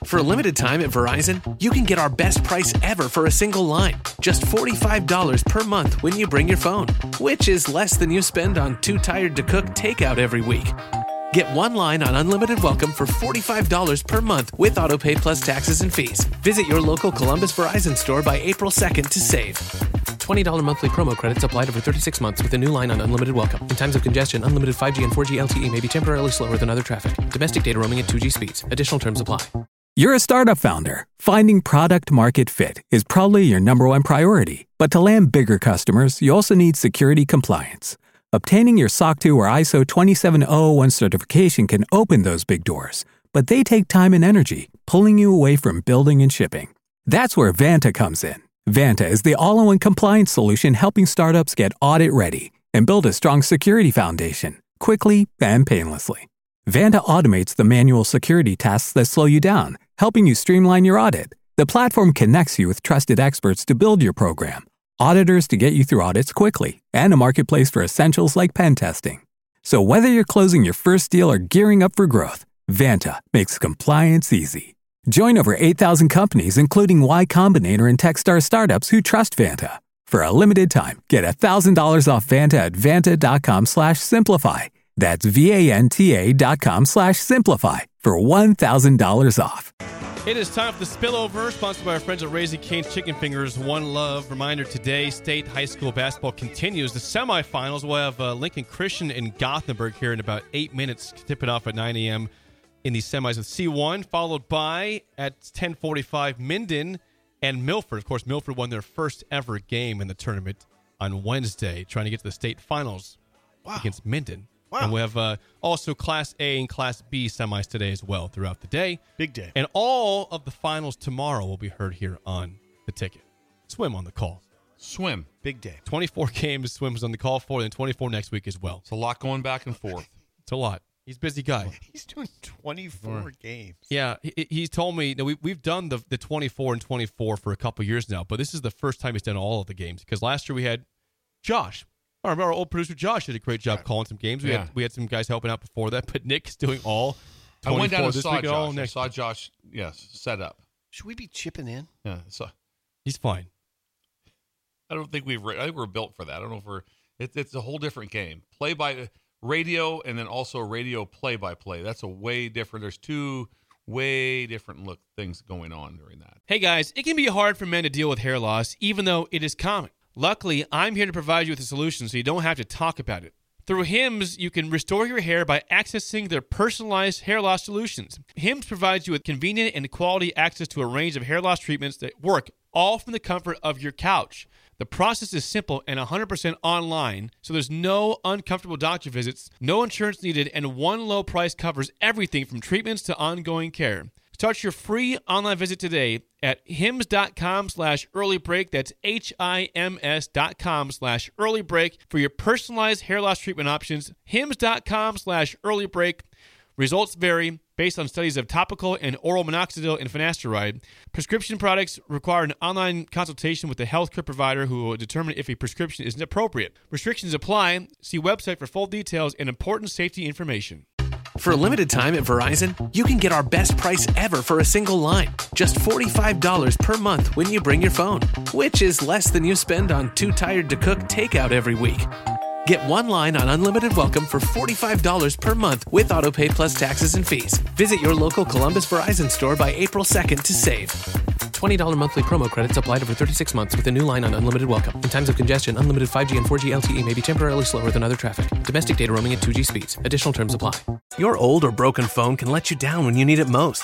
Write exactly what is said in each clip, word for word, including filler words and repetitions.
For a limited time at Verizon, you can get our best price ever for a single line. Just forty-five dollars per month when you bring your phone, which is less than you spend on Too Tired to Cook takeout every week. Get one line on Unlimited Welcome for forty-five dollars per month with AutoPay plus taxes and fees. Visit your local Columbus Verizon store by April second to save. twenty dollars monthly promo credits applied over thirty-six months with a new line on Unlimited Welcome. In times of congestion, unlimited five G and four G L T E may be temporarily slower than other traffic. Domestic data roaming at two G speeds. Additional terms apply. You're a startup founder. Finding product market fit is probably your number one priority. But to land bigger customers, you also need security compliance. Obtaining your S O C two or I S O twenty-seven thousand one certification can open those big doors, but they take time and energy, pulling you away from building and shipping. That's where Vanta comes in. Vanta is the all-in-one compliance solution helping startups get audit-ready and build a strong security foundation, quickly and painlessly. Vanta automates the manual security tasks that slow you down, helping you streamline your audit. The platform connects you with trusted experts to build your program, auditors to get you through audits quickly, and a marketplace for essentials like pen testing. So whether you're closing your first deal or gearing up for growth, Vanta makes compliance easy. Join over eight thousand companies, including Y Combinator and Techstar startups who trust Vanta. For a limited time, get one thousand dollars off Vanta at vanta.com slash simplify. That's V-A-N-T-A dot com slash simplify for one thousand dollars off. It is time for the Spillover, sponsored by our friends at Raising Cane's Chicken Fingers. One love. Reminder, today, state high school basketball continues. The semifinals, we'll have uh, Lincoln Christian and Gothenburg here in about eight minutes, tipping off at nine a.m. in the semis with C one, followed by, at ten forty-five, Minden and Milford. Of course, Milford won their first ever game in the tournament on Wednesday, trying to get to the state finals wow. against Minden. Wow. And we have uh, also Class A and Class B semis today as well throughout the day. Big day. And all of the finals tomorrow will be heard here on The Ticket. Swim on the call. Swim. Big day. twenty-four games Swim's on the call for, and twenty-four next week as well. It's a lot going back and forth. It's a lot. He's a busy guy. He's doing twenty-four right. games. Yeah, he, he's told me that we, we've done the, the twenty-four and twenty-four for a couple years now, but this is the first time he's done all of the games, because last year we had Josh. I remember our old producer Josh did a great job calling some games. We yeah. had we had some guys helping out before that, but Nick's doing all I went down and this saw week Josh. all next I saw week. Josh, yes, set up. Should we be chipping in? Yeah, so he's fine. I don't think we've. I think we're built for that. I don't know if we're. It, it's a whole different game. Play by radio, and then also radio play by play. That's a way different. There's two way different look things going on during that. Hey guys, it can be hard for men to deal with hair loss, even though it is common. Luckily, I'm here to provide you with a solution so you don't have to talk about it. Through Hims, you can restore your hair by accessing their personalized hair loss solutions. Hims provides you with convenient and quality access to a range of hair loss treatments that work all from the comfort of your couch. The process is simple and one hundred percent online, so there's no uncomfortable doctor visits, no insurance needed, and one low price covers everything from treatments to ongoing care. Start your free online visit today at hims.com slash early break. That's H-I-M-S dot com slash early break for your personalized hair loss treatment options. Hims.com slash early break. Results vary based on studies of topical and oral minoxidil and finasteride. Prescription products require an online consultation with a healthcare provider who will determine if a prescription is appropriate. Restrictions apply. See website for full details and important safety information. For a limited time at Verizon, you can get our best price ever for a single line. Just forty-five dollars per month when you bring your phone, which is less than you spend on Too Tired to Cook takeout every week. Get one line on Unlimited Welcome for forty-five dollars per month with AutoPay plus taxes and fees. Visit your local Columbus Verizon store by April second to save. twenty dollars monthly promo credits applied over thirty-six months with a new line on Unlimited Welcome. In times of congestion, unlimited five G and four G L T E may be temporarily slower than other traffic. Domestic data roaming at two G speeds. Additional terms apply. Your old or broken phone can let you down when you need it most.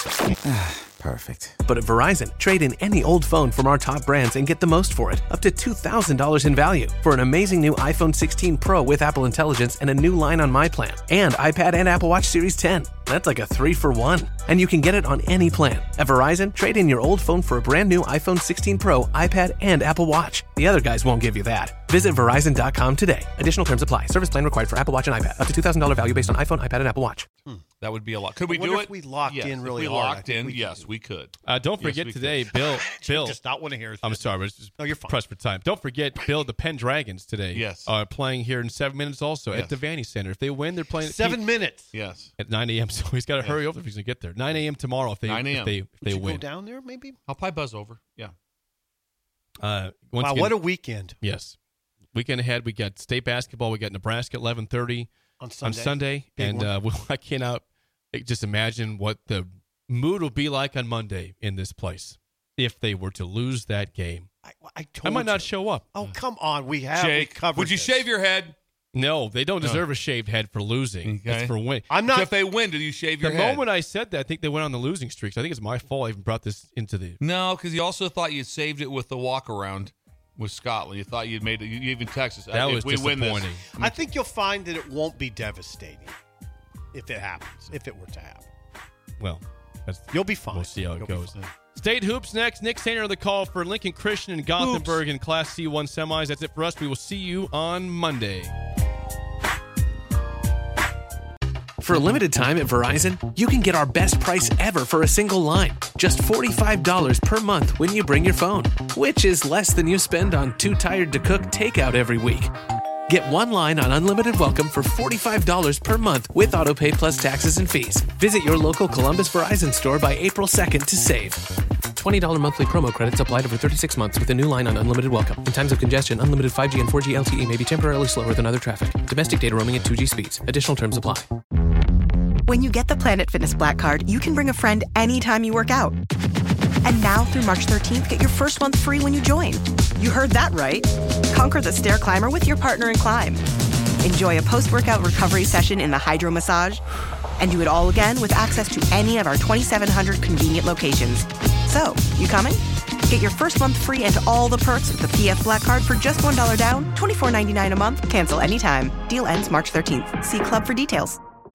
Perfect. But at Verizon, trade in any old phone from our top brands and get the most for it, up to two thousand dollars in value, for an amazing new iPhone sixteen Pro with Apple Intelligence and a new line on My Plan, and iPad and Apple Watch Series ten. That's like a three for one. And you can get it on any plan. At Verizon, trade in your old phone for a brand new iPhone sixteen Pro, iPad, and Apple Watch. The other guys won't give you that. Visit Verizon dot com today. Additional terms apply. Service plan required for Apple Watch and iPad. Up to two thousand dollars value based on iPhone, iPad, and Apple Watch. Hmm. That would be a lot. Could we I do wonder it? If we locked yes. in really if we hard. locked in, we yes, could. we could. Uh, don't forget yes, today, could. Bill. Bill. Does not want to hear it. I'm sorry, but just no, you're fine. pressed for time. Don't forget, Bill, the Penn Dragons today. Yes. Are playing here in seven minutes also yes. at the Vandy Center. If they win, they're playing seven at minutes. Yes. At nine a.m. so he's got to Yeah. hurry over if he's going to get there. nine a.m. tomorrow if they nine a.m. if they if Would they you win. go down there, maybe? I'll probably buzz over. Yeah. Uh, once Wow, again- what a weekend yes. Weekend ahead, we got state basketball. We got Nebraska at eleven thirty on on Sunday. Sunday, Big and one. uh, well, I cannot just imagine what the mood will be like on Monday in this place if they were to lose that game. I, I, told I might not you. show up. Oh, come on. We have Jake, we covered would you this. shave your head? No, they don't No. deserve a shaved head for losing. Okay. It's for win. I'm So not. if they win, do you shave The your head? moment I said that, I think they went on the losing streak. So I think it's my fault I even brought this into the. No, because you also thought you saved it with the walk around with Scotland. You thought you'd made it. You even texted us. That if was we win this, disappointing. I think you'll find that it won't be devastating if it happens, if it were to happen. Well, that's, You'll be fine. we'll see how it You'll be goes. fine. State Hoops next. Nick Sainer on the call for Lincoln Christian and Gothenburg in Class C one semis. That's it for us. We will see you on Monday. For a limited time at Verizon, you can get our best price ever for a single line. Just forty-five dollars per month when you bring your phone, which is less than you spend on Too Tired to Cook takeout every week. Get one line on Unlimited Welcome for forty-five dollars per month with AutoPay plus taxes and fees. Visit your local Columbus Verizon store by April second to save. twenty dollars monthly promo credits applied over thirty-six months with a new line on Unlimited Welcome. In times of congestion, unlimited five G and four G L T E may be temporarily slower than other traffic. Domestic data roaming at two G speeds. Additional terms apply. When you get the Planet Fitness Black Card, you can bring a friend anytime you work out. And now through March thirteenth, get your first month free when you join. You heard that right. Conquer the stair climber with your partner in climb. Enjoy a post-workout recovery session in the Hydro Massage. And do it all again with access to any of our twenty-seven hundred convenient locations. So, you coming? Get your first month free and all the perks with the P F Black Card for just one dollar down, twenty-four ninety-nine a month. Cancel anytime. Deal ends March thirteenth. See Club for details.